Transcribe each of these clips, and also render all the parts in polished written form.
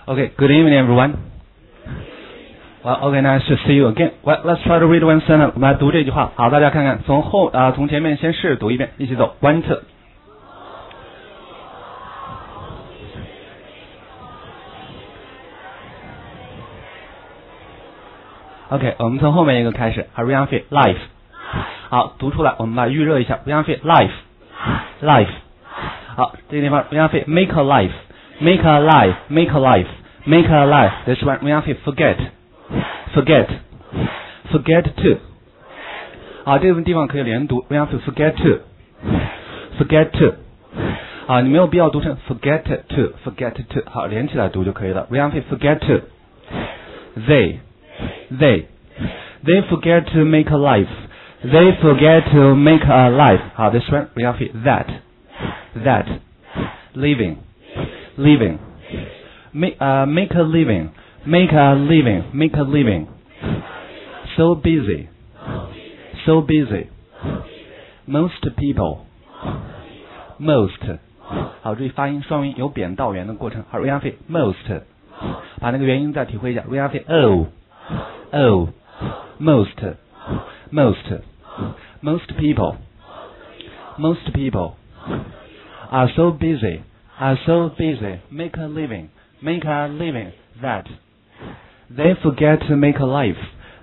Okay, good evening, everyone. Well, okay, nice to see you again. Well, let's try to read one sentence. 我们来读这句话。好，大家看看，从前面先试读一遍，一起走。One, two. OK， 我们从后面一个开始。Ryan Fit Life。好，读出来，我们来预热一下。Ryan Fit Life。好，这个地方 Ryan Fit Make a Life。Make a life。Make a life。This one Ryan Fit Forget to。好，这个地方可以连读 Ryan Fit Forget to。好，你没有必要读成 Forget to。好，连起来读就可以了。Ryan Fit Forget to。They forget to make a life. They forget to make a life. 好 this one we have that. Living. Make a living. So busy. Most people. 好，注意发音双音有扁到元的过程。好 we have most. 把那个元音再体会一下。we have most people are so busy make a living that they forget to make a life.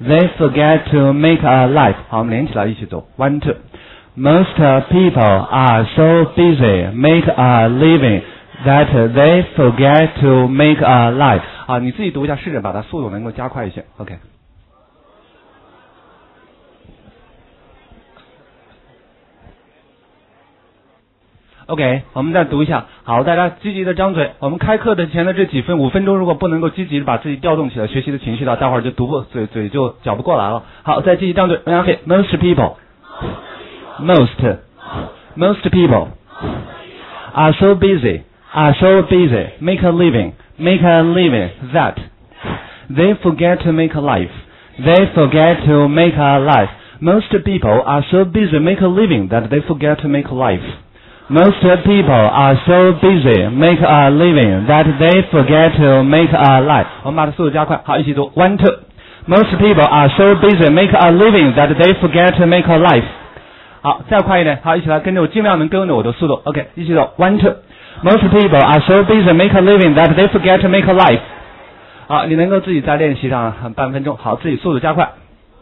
好，我们连起来一起走 one two most people are so busy make a living that they forget to make a life. 好，你自己读一下，试着把它速度能够加快一些。OK， 我们再读一下。好，大家积极的张嘴。我们开课的前的这5分钟，如果不能够积极的把自己调动起来，学习的情绪的，待会儿就读不嘴就搅不过来了。好，再积极张嘴。Most people are so busy make a living that they forget to make a life. Most people are so busy make a living that they forget to make a life. Most people are so busy make a living that they forget to make a life. 我们把它速度加快，好，一起读 one two. Most people are so busy make a living that they forget to make a life. 好，再快一点，好，一起来跟着我，尽量能跟着我的速度。OK， 一起走 one two. Most people are so busy make a living that they forget to make a life. 好，你能够自己再练习上半分钟，好，自己速度加快。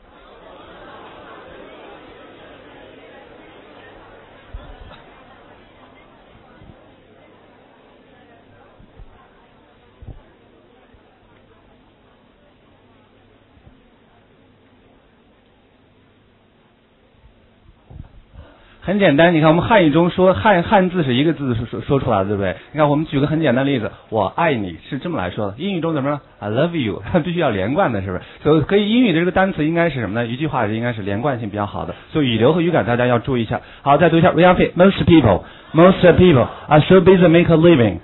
很简单，你看我们汉语中说汉字是一个字说出来的，对不对？你看我们举个很简单的例子，我爱你是这么来说的。英语中怎么说 ？I love you， 必须要连贯的，是不是？所以可以英语的这个单词应该是什么呢？一句话应该是连贯性比较好的，所以语流和语感大家要注意一下。好，再读一下 Real Most people are so busy make a living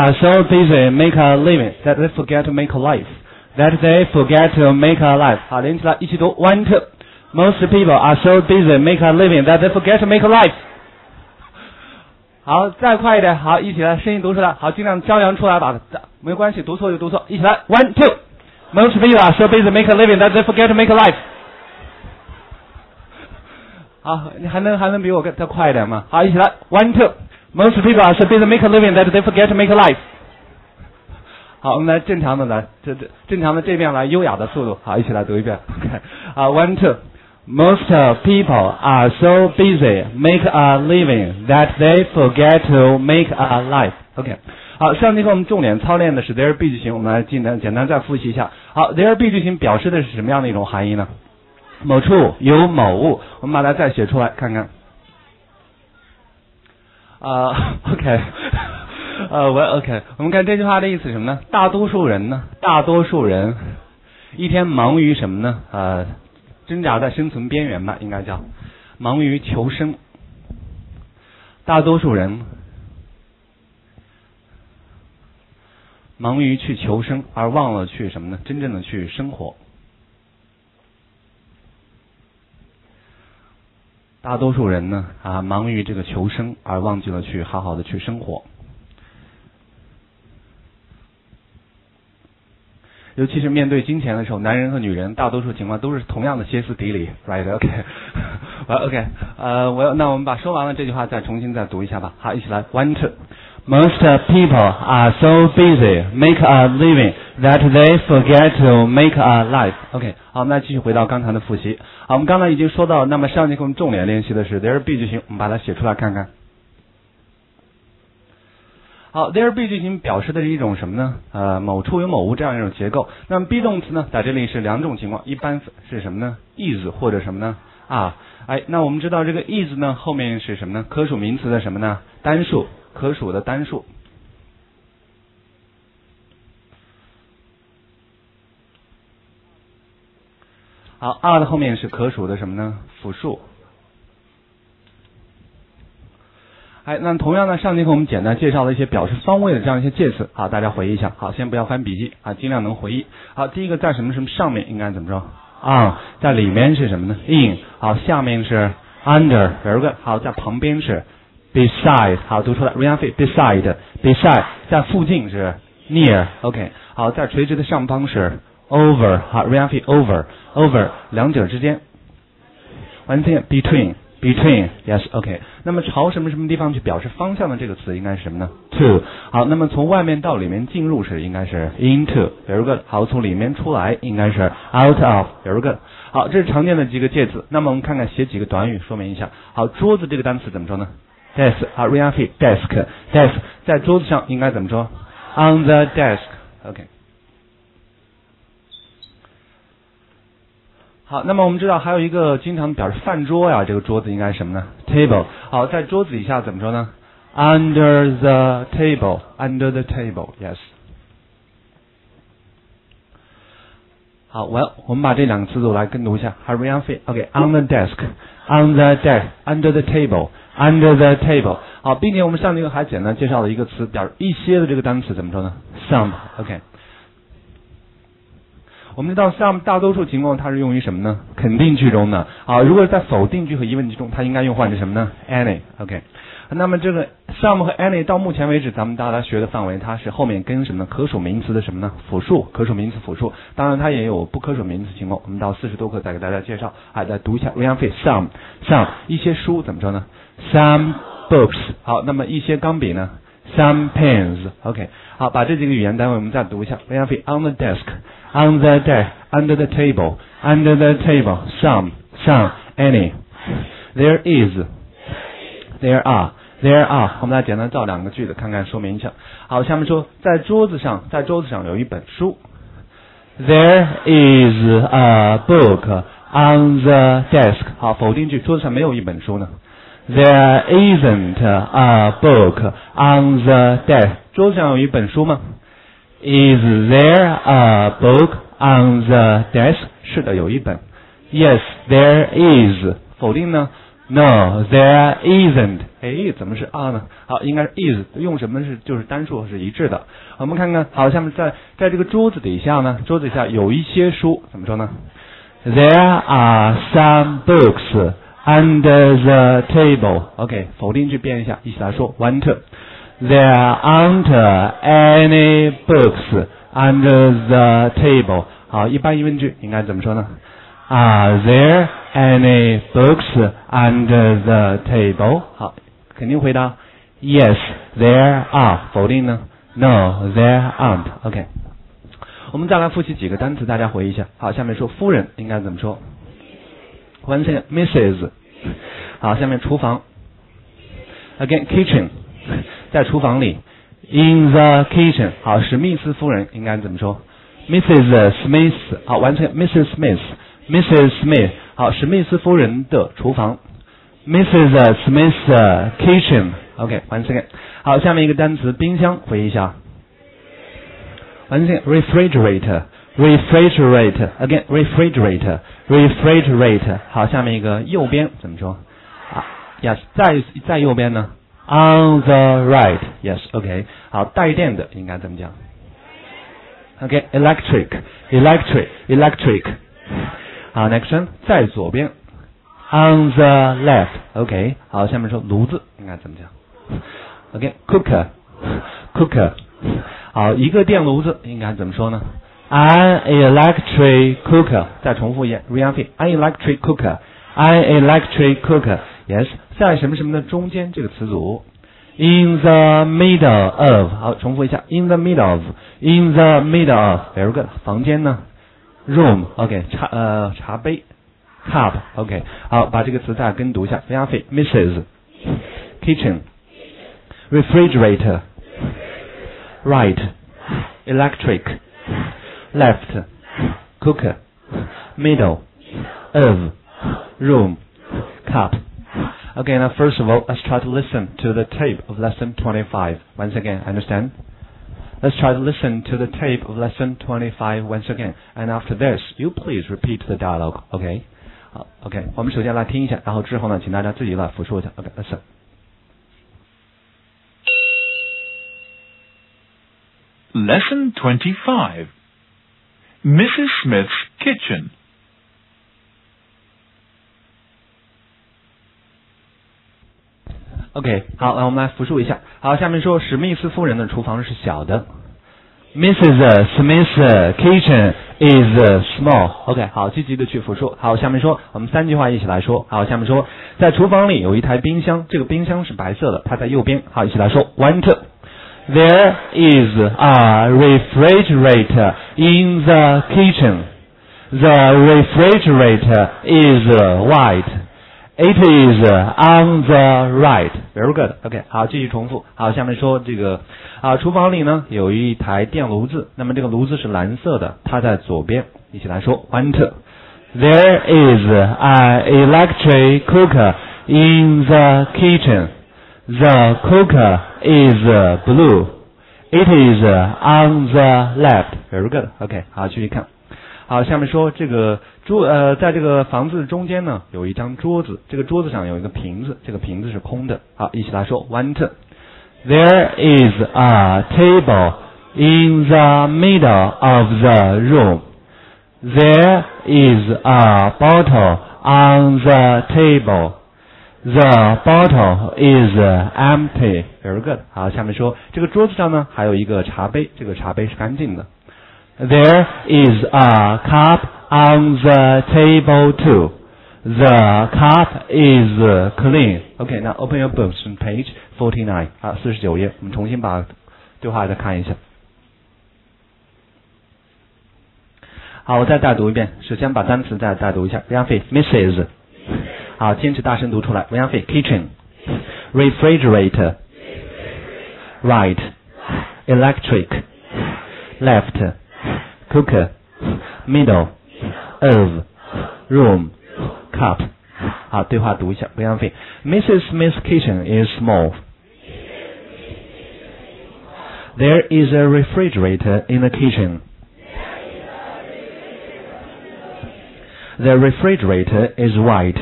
that they forget to make a life. 好，连起来一起读 one two. Most people are so busy make a living that they forget to make a life. 好，再快一点，好，一起来，声音读出来，好，尽量张扬出来吧，没关系，读错就读错，一起来 one two. Most people are so busy make a living that they forget to make a life. 好，你还能比我再快一点吗？好，一起来 one two. Most people are so busy make a living that they forget to make a life. 好，我们来正常的这边来优雅的速度，好，一起来读一遍。好 one two. Most people are so busy make a living that they forget to make a life. OK， 好，上节课我们重点操练的是 there be 句型，我们来简单再复习一下。好 ，there be 句型表示的是什么样的一种含义呢？某处有某物，我们把它再写出来看看。OK， OK， 我们看这句话的意思是什么呢？大多数人一天忙于什么呢？挣扎在生存边缘吧，应该叫忙于求生。大多数人忙于去求生，而忘了去什么呢？真正的去生活。大多数人呢忙于这个求生，而忘记了去好好的去生活。 尤其是面对金钱的时候，男人和女人大多数情况都是同样的歇斯底里 ，right？ OK， 那我们把说完了这句话再重新再读一下吧。好，一起来 ，1 2。Most people are so busy make a living that they forget to make a life. OK， 好，那继续回到刚才的复习。好，我们刚才已经说到，那么上节课我们重点练习的是 there be 句型，我们把它写出来看看。好 ，there be 句型表示的是一种什么呢？某处有某物这样一种结构。那么 be 动词呢，在这里是两种情况，一般是什么呢 ？is 或者什么呢？那我们知道这个 is 呢后面是什么呢？可数名词的什么呢？单数。可数的单数。好 ，are 的后面是可数的什么呢？复数。那同样呢，上节课我们简单介绍了一些表示方位的这样一些介词，好，大家回忆一下。好，先不要翻笔记啊，尽量能回忆。好，第一个在什么什么上面应该怎么说 ？on， 在里面是什么呢 ？in， 好，下面是 under，very good， 好，在旁边是。beside， 好，读出来 ，repeat beside，在附近是 near，OK， 好，在垂直的上方是 over， 好 ，repeat over，两者之间 ，one thing between，yes，OK， 那么朝什么什么地方去表示方向的这个词应该是什么呢 ？to， 好，那么从外面到里面进入是应该是 into，very good， 好，从里面出来应该是 out of，very good， 好，这是常见的几个介词。那么我们看看写几个短语说明一下。好，桌子这个单词怎么说呢？ desk， 好 ，repeat desk， 在桌子上应该怎么说 ？on the desk，OK。好，那么我们知道还有一个经常表示饭桌呀，这个桌子应该是什么呢 ？table。好，在桌子以下怎么说呢 ？under the table，under the table，yes。好，我们把这两个词组来跟读一下 ，repeat，OK，on the desk，on the desk，under the table。under the table， 好，并且我们上节课还简单介绍了一个词，表示一些的这个单词怎么说呢 ？some，OK。我们知道 some 大多数情况它是用于什么呢？肯定句中的。好，如果在否定句和疑问句中，它应该用换成什么呢 ？any，OK。那么这个 some 和 any 到目前为止咱们大家学的范围，它是后面跟什么呢？可数名词的什么呢？复数，可数名词复数。当然它也有不可数名词情况，我们到40多课再给大家介绍。再读一下 repeat some 一些书怎么说呢 ？some books， 好，那么一些钢笔呢 ？some pens，OK， 好，把这几个语言单位我们再读一下 repeat on the desk。on the desk, under the table, some, any. There is, there are. 我们来简单造两个句子，看看说明一下。好，下面说，在桌子上有一本书。There is a book on the desk. 好，否定句，桌子上没有一本书呢。There isn't a book on the desk. 桌子上有一本书吗？Is there a book on the desk？ 是的，有一本。Yes, there is。否定呢 ？No, there isn't。怎么是 are 呢？好，应该是 is， 用什么就是单数是一致的。我们看看，好，下面在这个桌子底下呢，桌子底下有一些书，怎么说呢 ？There are some books under the table。OK， 否定句变一下，一起来说 ，1 2。There aren't any books under the table。好，一般疑问句应该怎么说呢 ？Are there any books under the table？ 好，肯定回答 Yes, there are。否定呢 ？No, there aren't。OK， 我们再来复习几个单词，大家回忆一下。好，下面说夫人应该怎么说 ？One second, Mrs。好，下面厨房 ，again kitchen。在厨房里 ，in the kitchen。好，史密斯夫人应该怎么说 ？Mrs. Smith。好，完成 Mrs. Smith。Mrs. Smith。好，史密斯夫人的厨房 ，Mrs. Smith's kitchen。OK， 完成。好，下面一个单词冰箱，回忆一下。完成 refrigerator。Again refrigerator。好，下面一个右边怎么说？Yes， 在右边呢？ On the right, yes, OK。好，带电的应该怎么讲 ？OK, electric。好 ，next one， 在左边 ，on the left, OK。好，下面说炉子应该怎么讲 ？OK, cooker。好，一个电炉子应该怎么说呢 An electric cooker. 再重复一遍 Ryan Fei. An electric cooker. An electric cooker. Yes. 在什么什么的中间这个词组。In the middle of. 好，重复一下。In the middle of. In the middle of. Very good. 房间呢 ？Room. OK. 茶杯。Cup. OK. 好，把这个词再跟读一下。Ryan Fei. Mrs. Kitchen. Refrigerator. Right. Electric. Left. Cooker. Middle. Of. Room. Cup. Okay, now first of all, let's try to listen to the tape of lesson 25. Once again, understand? Let's try to listen to the tape of lesson 25 once again. And after this, you please repeat the dialogue. Okay? Okay, 我们首先来听一下，然后之后呢，请大家自己来复述一下。Okay, listen. Lesson 25. Mrs. Smith's kitchen. OK， 好，我们来复述一下。好，下面说史密斯夫人的厨房是小的。Mrs. Smith's kitchen is small. OK， 好，积极的去复述。好，下面说我们3句话一起来说。好，下面说在厨房里有一台冰箱，这个冰箱是白色的，它在右边。好，一起来说 One, two. There is a refrigerator in the kitchen. The refrigerator is white. It is on the right. Very good. OK， 好，继续重复。好，下面说这个厨房里呢有一台电炉子，那么这个炉子是蓝色的，它在左边。一起来说 One, two. There is an electric cooker in the kitchen. The cooker is blue. It is on the left. Very good. OK， 好，继续看。好，下面说这个在这个房子中间呢有一张桌子，这个桌子上有一个瓶子，这个瓶子是空的。好，一起来说 One, two. There is a table in the middle of the room. There is a bottle on the table. The bottle is empty. Very good. 好，下面说这个桌子上呢还有一个茶杯，这个茶杯是干净的。There is a cup on the table too. The cup is clean. Okay, now open your books on page 49. 好，49页，我们重新把对话再看一下。好，我再带读一遍。首先把单词再带读一下。Ryan Fei, Mrs. 好，坚持大声读出来。Ryan Fei, kitchen, refrigerator, right, electric, left, cooker, middle, of, room, cup. 好，对话读一下。Ryan Fei, Mrs. Smith's kitchen is small. There is a refrigerator in the kitchen. The refrigerator is white.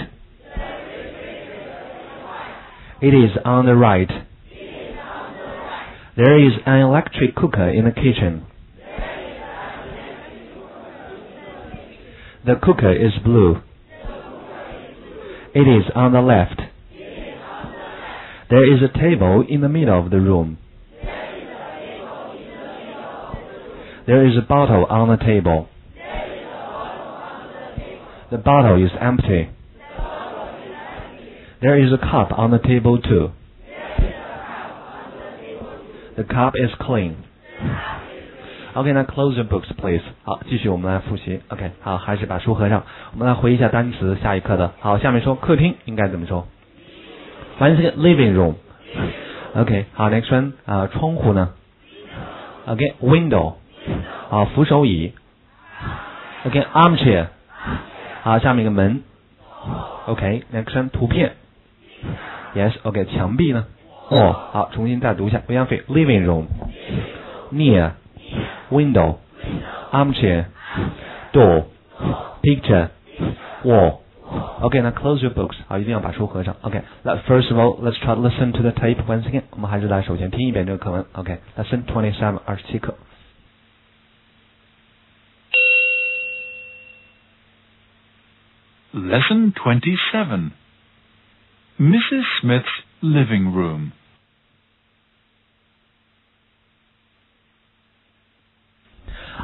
It is on the right. There is an electric cooker in the kitchen. The cooker is blue. It is on the left. There is a table in the middle of the room. There is a bottle on the table. The bottle is empty. There is a cup on the table too. The cup is clean. Okay, now close your books, please. 好，继续我们来复习。OK， 好，还是把书合上。我们来回忆一下单词，下一课的。好，下面说客厅应该怎么说 ？Once again, living room. OK， 好 ，next one 窗户呢 ？OK, window. 好，扶手椅。OK, armchair. 好，下面一个门。OK, next one 图片。Yes, OK, 墙壁呢？哦，好，重新再读一下。Ryan Fei, living room, near, window, armchair, door, picture, wall. Okay, now close your books. 好，一定要把书合上。Okay, first of all, let's try to listen to the tape once again. 我们还是来首先听一遍这个课文。Okay, lesson 27, 27课。 Lesson 27. Mrs. Smith's living room.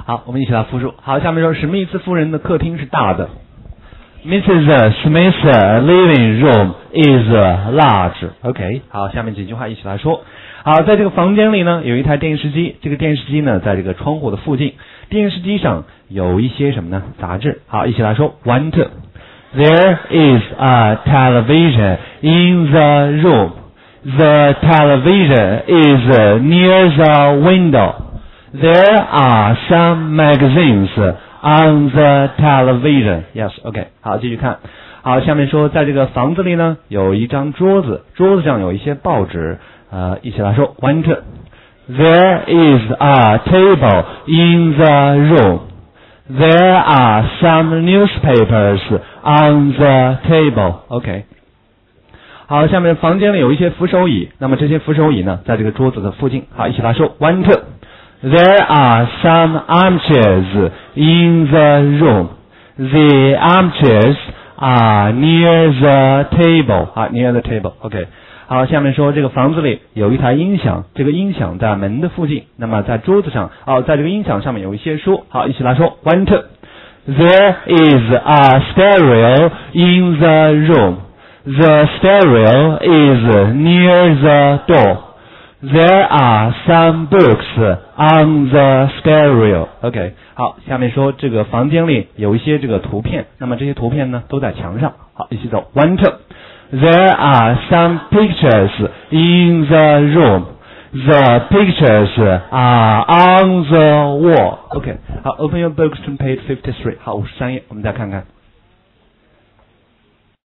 好，我们一起来复述。好，下面说史密斯夫人的客厅是大的。Mrs. Smith's living room is large. OK， 好，下面几句话一起来说。好，在这个房间里呢，有一台电视机，这个电视机呢，在这个窗户的附近。电视机上有一些什么呢？杂志。好，一起来说。One, two. There is a television in the room. The television is near the window. There are some magazines on the television. Yes, OK. 好，继续看。好，下面说，在这个房子里呢，有一张桌子，桌子上有一些报纸。一起来说。One, two. There is a table in the room. There are some newspapers on the table. OK. 好，下面房间里有一些扶手椅，那么这些扶手椅呢，在这个桌子的附近。好，一起来说。One, two. There are some armchairs in the room. The armchairs are near the table. 好 ，near the table. OK. 好，下面说这个房子里有一台音响，这个音响在门的附近。那么在桌子上，在这个音响上面有一些书。好，一起来说。One, two. There is a stereo in the room. The stereo is near the door. There are some books on the stereo. OK. 好，下面说这个房间里有一些这个图片，那么这些图片呢都在墙上。好，一起走。One, two. There are some pictures in the room. The pictures are on the wall. OK. 好 ，Open your books to page 53. 好，53页，我们再看看。